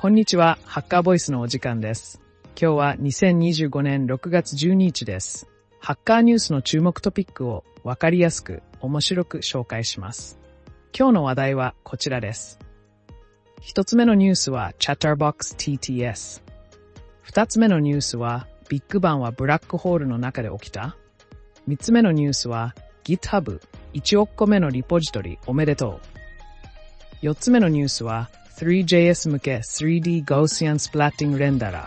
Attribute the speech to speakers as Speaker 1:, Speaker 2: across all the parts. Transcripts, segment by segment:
Speaker 1: こんにちは、ハッカーボイスのお時間です。今日は2025年6月12日です。ハッカーニュースの注目トピックをわかりやすく、面白く紹介します。今日の話題はこちらです。一つ目のニュースは Chatterbox TTS。二つ目のニュースはビッグバンはブラックホールの中で起きた。三つ目のニュースは GitHub 1億個目のリポジトリおめでとう。四つ目のニュースは3JS 向け 3D Gaussian Splatting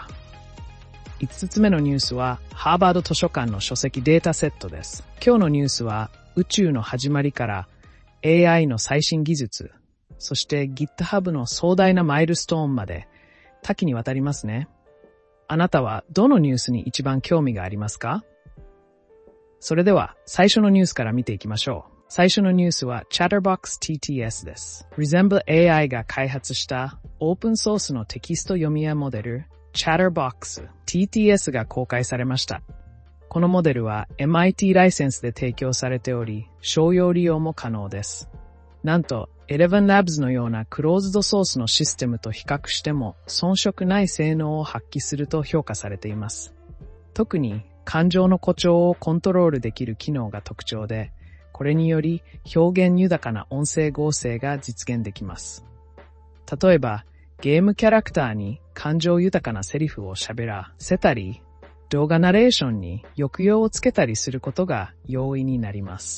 Speaker 1: Renderer。5つ目のニュースはハーバード図書館の書籍データセットです。今日のニュースは宇宙の始まりから AI の最新技術、そして GitHub の壮大なマイルストーンまで多岐にわたりますね。あなたはどのニュースに一番興味がありますか？それでは最初のニュースから見ていきましょう。最初のニュースは Chatterbox TTS です。Resemble AI が開発したオープンソースのテキスト読み上げモデル Chatterbox TTS が公開されました。このモデルは MIT ライセンスで提供されており、商用利用も可能です。なんと Eleven Labs のようなクローズドソースのシステムと比較しても遜色ない性能を発揮すると評価されています。特に感情の誇張をコントロールできる機能が特徴で、これにより表現豊かな音声合成が実現できます。例えば、ゲームキャラクターに感情豊かなセリフを喋らせたり、動画ナレーションに抑揚をつけたりすることが容易になります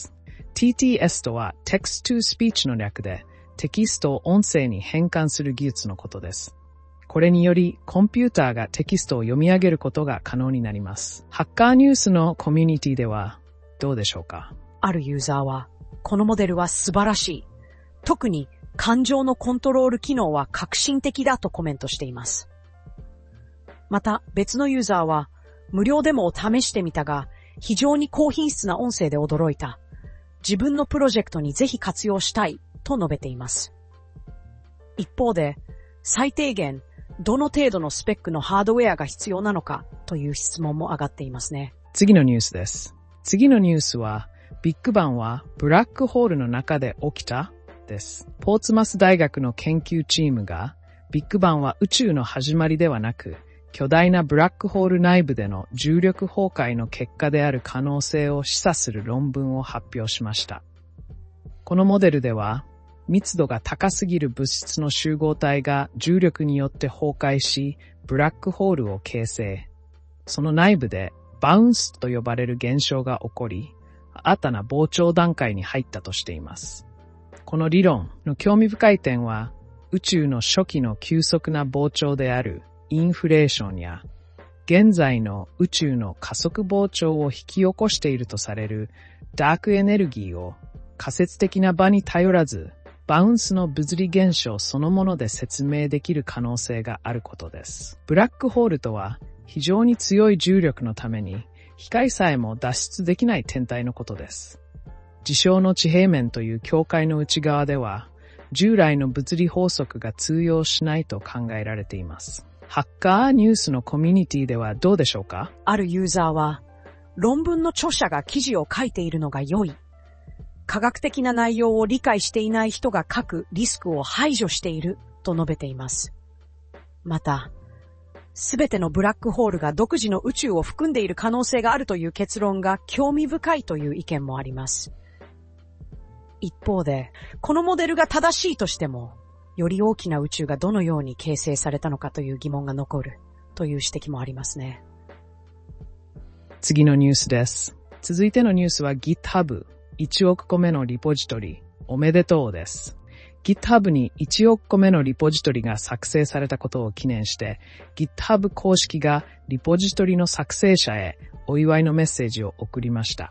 Speaker 1: 。TTS とは Text to Speech の略で、テキストを音声に変換する技術のことです。これによりコンピューターがテキストを読み上げることが可能になります。ハッカーニュースのコミュニティではどうでしょうか？
Speaker 2: あるユーザーは、このモデルは素晴らしい。特に感情のコントロール機能は革新的だとコメントしています。また別のユーザーは、無料デモを試してみたが、非常に高品質な音声で驚いた。自分のプロジェクトにぜひ活用したいと述べています。一方で、最低限、どの程度のスペックのハードウェアが必要なのかという質問も上がっていますね。
Speaker 1: 次のニュースです。次のニュースは、ビッグバンはブラックホールの中で起きたです。ポーツマス大学の研究チームが、ビッグバンは宇宙の始まりではなく、巨大なブラックホール内部での重力崩壊の結果である可能性を示唆する論文を発表しました。このモデルでは、密度が高すぎる物質の集合体が重力によって崩壊し、ブラックホールを形成。その内部でバウンスと呼ばれる現象が起こり、新たな膨張段階に入ったとしています。この理論の興味深い点は、宇宙の初期の急速な膨張であるインフレーションや、現在の宇宙の加速膨張を引き起こしているとされるダークエネルギーを仮説的な場に頼らず、バウンスの物理現象そのもので説明できる可能性があることです。ブラックホールとは非常に強い重力のために光さえも脱出できない天体のことです。事象の地平面という境界の内側では従来の物理法則が通用しないと考えられています。ハッカーニュースのコミュニティではどうでしょうか？
Speaker 2: あるユーザーは、論文の著者が記事を書いているのが良い。科学的な内容を理解していない人が書くリスクを排除していると述べています。また、すべてのブラックホールが独自の宇宙を含んでいる可能性があるという結論が興味深いという意見もあります。一方で、このモデルが正しいとしても、より大きな宇宙がどのように形成されたのかという疑問が残るという指摘もありますね。
Speaker 1: 次のニュースです。続いてのニュースは GitHub 1億個目のリポジトリおめでとうです。GitHub に1億個目のリポジトリが作成されたことを記念して GitHub 公式がリポジトリの作成者へお祝いのメッセージを送りました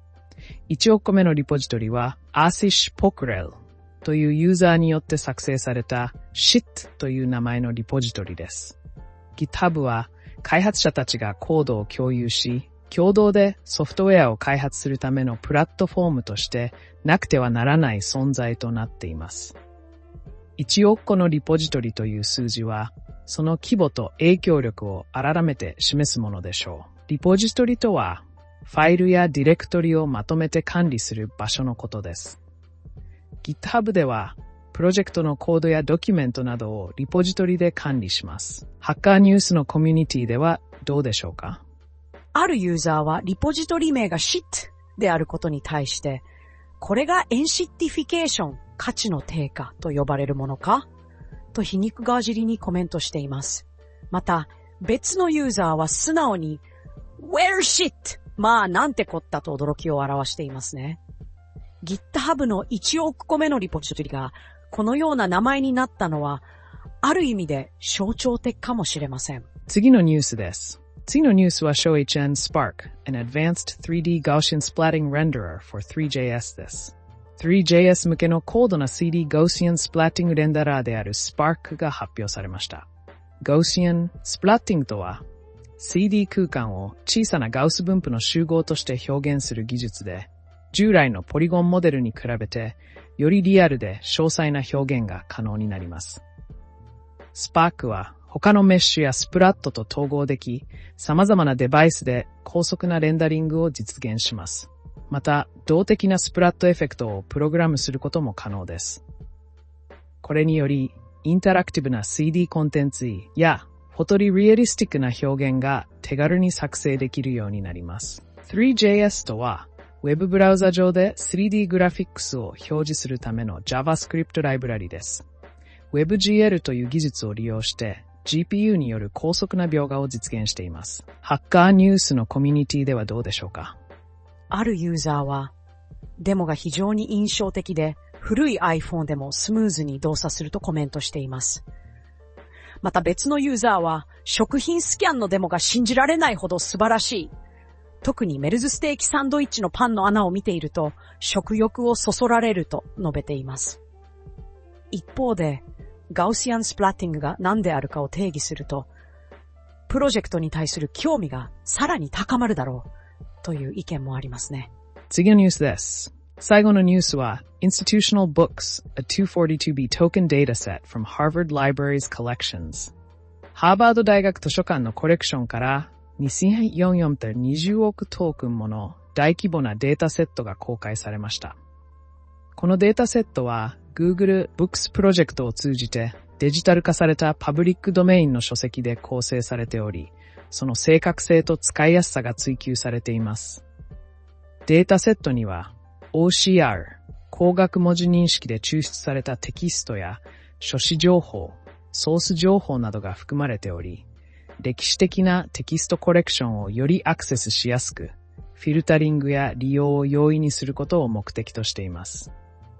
Speaker 1: 。1億個目のリポジトリは Ashish Pokhrel というユーザーによって作成された Shit という名前のリポジトリです。GitHub は開発者たちがコードを共有し、共同でソフトウェアを開発するためのプラットフォームとしてなくてはならない存在となっています。1億個のリポジトリという数字は、その規模と影響力を改めて示すものでしょう。リポジトリとは、ファイルやディレクトリをまとめて管理する場所のことです。GitHub では、 プロジェクトのコードやドキュメントなどをリポジトリで管理します。ハッカーニュースのコミュニティではどうでしょうか？
Speaker 2: あるユーザーはリポジトリ名が shit であることに対して、これがエンシッティフィケーション、価値の低下と呼ばれるものかと皮肉がじりにコメントしています。また、別のユーザーは素直に Where shit? まあなんてこったと驚きを表していますね。GitHub の1億個目のリポジトリがこのような名前になったのは、ある意味で象徴的かもしれません。
Speaker 1: 次のニュースです。次のニュースは ShowHN Spark, an advanced 3D Gaussian splatting renderer for 3JS です。3JS 向けの高度な 3D Gaussian splatting レンダラーである Spark が発表されました。Gaussian splatting とは 3D 空間を小さなガウス分布の集合として表現する技術で、従来のポリゴンモデルに比べてよりリアルで詳細な表現が可能になります。Spark は他のメッシュやスプラットと統合でき、様々なデバイスで高速なレンダリングを実現します。また、動的なスプラットエフェクトをプログラムすることも可能です。これにより、インタラクティブな 3D コンテンツやフォトリリアリスティックな表現が手軽に作成できるようになります。3JS とは、ウェブブラウザ上で 3D グラフィックスを表示するための JavaScript ライブラリです。WebGL という技術を利用して、GPU による高速な描画を実現しています。ハッカーニュースのコミュニティではどうでしょうか？
Speaker 2: あるユーザーは、デモが非常に印象的で、古い iPhone でもスムーズに動作するとコメントしています。また別のユーザーは、食品スキャンのデモが信じられないほど素晴らしい。特にメルズステーキサンドイッチのパンの穴を見ていると、食欲をそそられると述べています。一方で、ガウシアンスプラッティングが何であるかを定義すると、プロジェクトに対する興味がさらに高まるだろうという意見もありますね。
Speaker 1: 次のニュースです。最後のニュースは Institutional Books, a 242B token dataset from Harvard Libraries Collections。ハーバード大学図書館のコレクションから2020億トークンもの大規模なデータセットが公開されました。このデータセットはGoogle Books プロジェクトを通じてデジタル化されたパブリックドメインの書籍で構成されており、その正確性と使いやすさが追求されています。データセットには OCR、光学文字認識で抽出されたテキストや書詞情報、ソース情報などが含まれており、歴史的なテキストコレクションをよりアクセスしやすく、フィルタリングや利用を容易にすることを目的としています。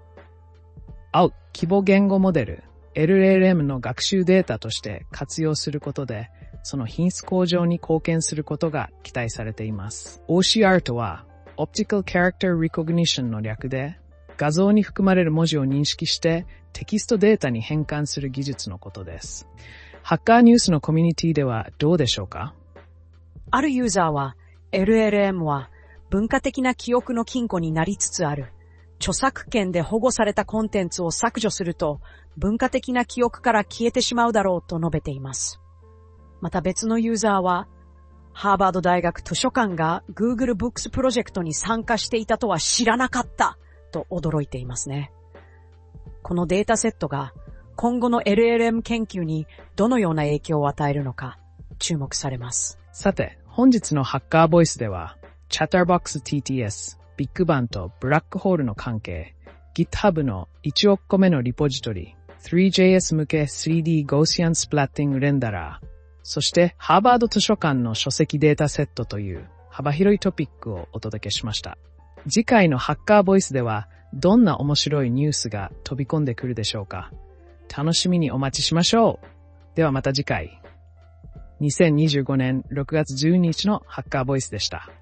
Speaker 1: 規模言語モデル LLM の学習データとして活用することで、その品質向上に貢献することが期待されています。OCR とは、Optical Character Recognition の略で、画像に含まれる文字を認識してテキストデータに変換する技術のことです。ハッカーニュースのコミュニティではどうでしょうか？
Speaker 2: あるユーザーは、LLM は文化的な記憶の金庫になりつつある。著作権で保護されたコンテンツを削除すると、文化的な記憶から消えてしまうだろうと述べています。また別のユーザーは、ハーバード大学図書館が Google Books プロジェクトに参加していたとは知らなかったと驚いていますね。このデータセットが今後の LLM 研究にどのような影響を与えるのか注目されます。
Speaker 1: さて、本日のハッカーボイスでは、Chatterbox TTS、ビッグバンとブラックホールの関係、GitHub の1億個目のリポジトリ、3JS 向け 3D Gaussian Splatting レンダラー、そしてハーバード図書館の書籍データセットという幅広いトピックをお届けしました。次回のハッカーボイスではどんな面白いニュースが飛び込んでくるでしょうか。楽しみにお待ちしましょう。ではまた次回。2025年6月12日のハッカーボイスでした。